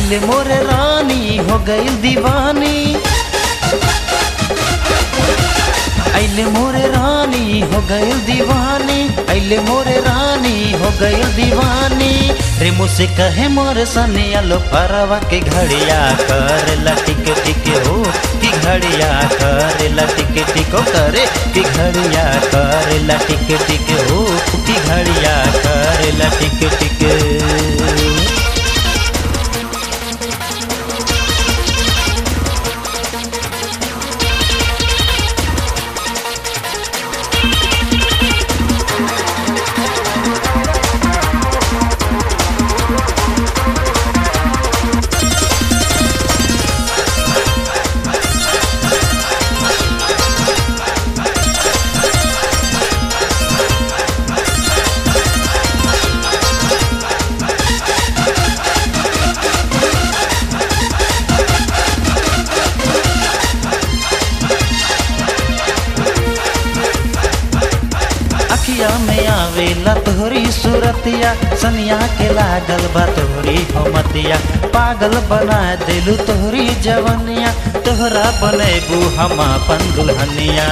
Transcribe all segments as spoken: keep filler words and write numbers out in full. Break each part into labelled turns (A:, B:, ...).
A: आइले मोरे रानी हो गई दीवानी, आइले मोरे रानी हो गई दीवानी, आइले मोरे रानी हो गई दीवानी। रे मुझसे कहे मोरे सनिया लो परवा के घड़िया कर लटिक टिक हो कि घड़िया कर लटिक टिक करे कि घड़िया कर लटिक टिक हो कि घड़िया कर लटिक टिक। अखिया में आवेला तोहरी सूरतिया, सनिया के लागल बा तोहरी हमतिया। पागल बना दिलू तोहरी जवनिया, तोहरा बनेबू हम अपन दुल्हनिया।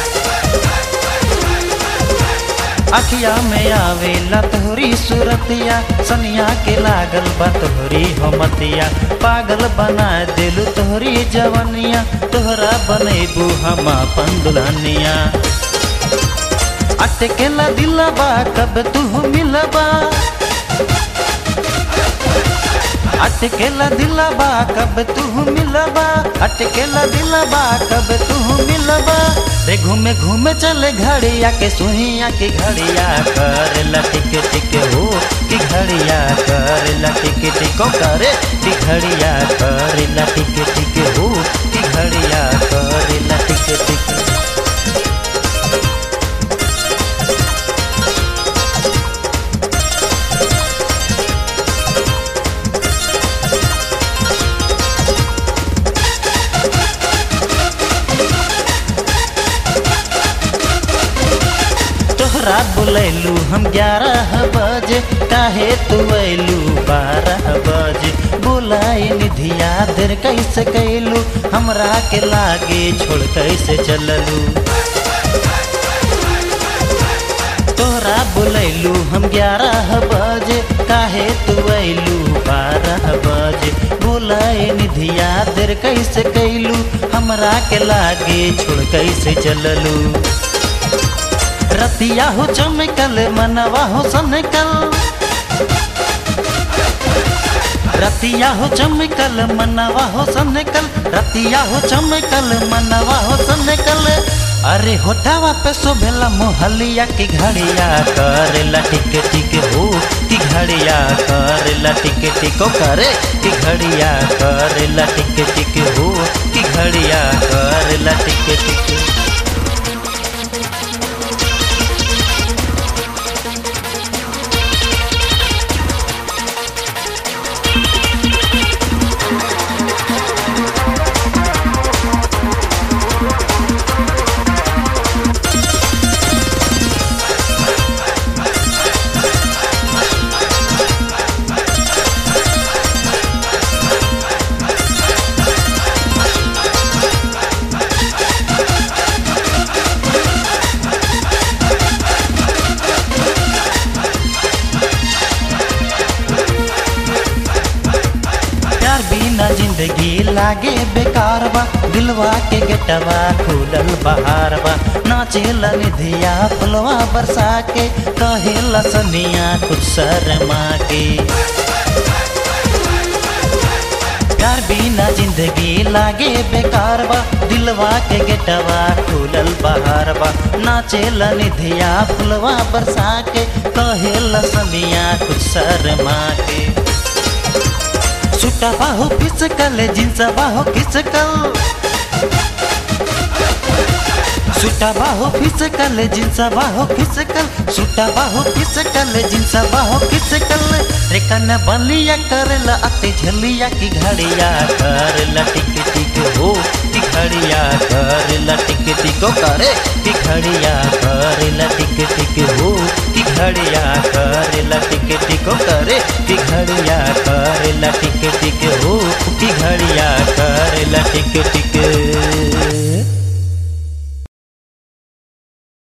A: अखिया में आवेला तोहरी सूरतिया, सनिया के लागल बा तोहरी हमतिया। पागल बना दिलू तोहरी जवनिया, तोहरा बनेबू हम अपन दुल्हनिया। अटकेला दिलबा कब तू मिलबा, अटकेला दिलबा कब तू मिलबा, अटकेला दिलबा कब तू मिलबा। रे घूमे घूमे चले घड़िया के सुहिया की घड़िया कर लटिक टिक हो कि घड़िया कर लटिक टिक करे कि घड़िया कर लटिक टिक हो कि घड़िया कर लटिक टिक। रात बुलैलू हम ग्यारह बजे, काहे तू ऐलू बारह बजे। बुलाई निधिया देर कैसे कैलू, हमरा के लागे छोड़ कैसे चललू। तोरा बुलैलू हम ग्यारह बजे, काहे तू ऐलू बारह बजे। बुलाई निधिया देर कैसे कैलू, हमरा के लागे छोड़ कैसे चललू। रतिया हो चमकल मनवा हो सनकल, रतिया हो चमकल मनवा हो सनकल, रतिया हो चमकल मनवा हो सनकल। अरे होठावा पे शोभेला मोहलिया की घड़िया कर लटिक टिक हो कि घड़िया कर लटिक टिक करे कि घड़िया कर लटिक टिक हो कि घड़िया कर लटिक टिक। जिंदगी लागे बेकार बा, दिलवा के गेटवा खुलल बहार बा। नाचेला निधिया फुलवा बरसा के, कहेला सनिया कुछ शर्मा के। प्यार बिना जिंदगी लागे बेकार बा, दिलवा के गेटवा खुलल बहार बा। नाचेला निधिया फुलवा बरसा के, कहेला सनिया कुछ शर्मा के। सूटा बाहो फिसकल जींस बाहो खिसकल, सूटा बाहो फिसकल जींस बाहो खिसकल, सूटा बाहो फिसकल जींस बाहो खिसकल। रे कन बलिया करला अति झलिया की घड़िया कर लटिक टिक हो कि घड़िया करेला टिक टिक करे कि घड़िया करेला टिक टिक हो कि घड़िया करेला टिक टिक करे कि घड़िया करेला टिक टिक हो कि घड़िया करेला टिक टिक।